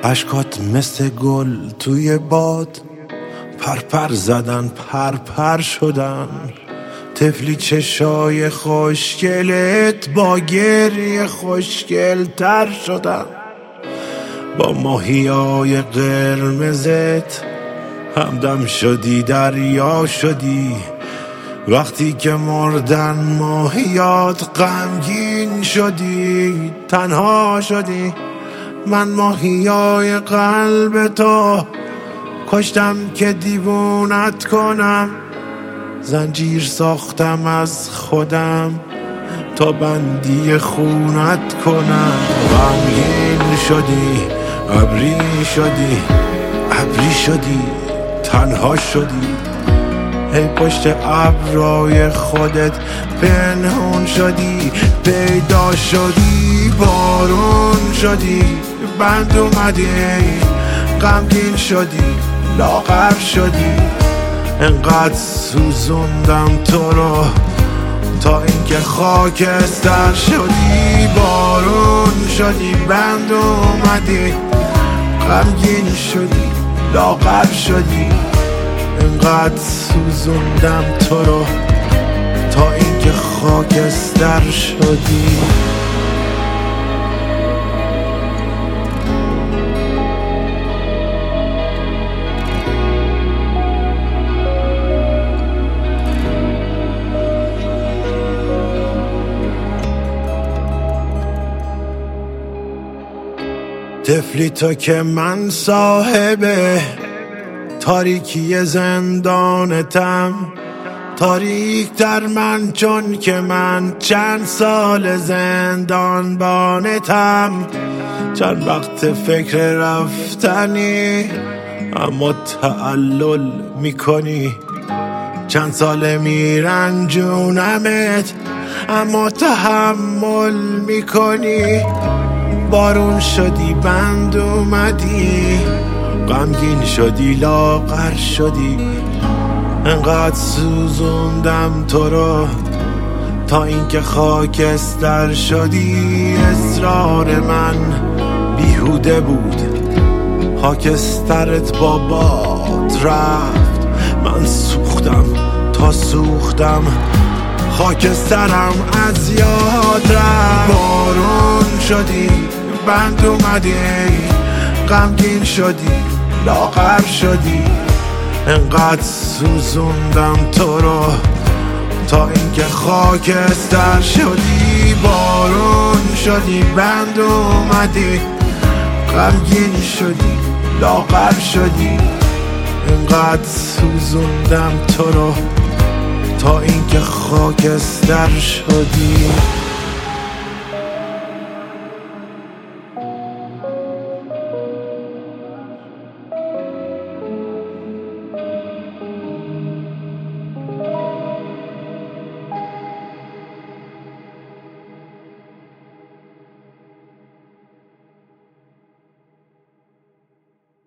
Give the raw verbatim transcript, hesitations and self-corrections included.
اشکات مثل گل توی باد پرپر زدن پرپر شدن. طفلی چشای خوشگلت با گریه خوشگل تر شدن. با ماهیای قرمزت همدم شدی دریا شدی. وقتی که مردن ماهیات غمگین شدی تنها شدی. من ماهیای قلب تو کشتم که دیوونت کنم. زنجیر ساختم از خودم تا بندی خونت کنم. غمگین شدی ابری شدی ابری شدی تنها شدی. ای پشت ابرای خودت پنهون شدی. پیدا شدی بارون شدی بند اومدی. غمگین شدی لاغر شدی. انقدر سوزوندم تو رو تا اینکه خاکستر شدی. بارون شدی بند اومدی. غمگین شدی لاغر شدی. انقدر سوزوندم تو رو تا اینکه خاکستر شدی. طفلی تو که من صاحبه تاریکی زندانتم. تاریک در من چون که من چند سال زندان بانتم. چند وقت فکر رفتنی اما تعلل میکنی. چند سال میرنجونمت اما تحمل میکنی. بارون شدی بند اومدی. غمگین شدی لاغر شدی. انقدر سوزوندم تو رو تا اینکه خاکستر شدی. اصرار من بیهوده بود خاکسترت با باد رفت. من سوختم تا سوختم خاکسترم از یاد رفت. بارون شدی بند اومدی. غمگین شدی لاغر شدی. انقدر سوزوندم تو رو تا اینکه خاکستر شدی. بارون شدی بند اومدی. غمگین شدی لاغر شدی. انقدر سوزوندم تو رو تا اینکه خاکستر شدی.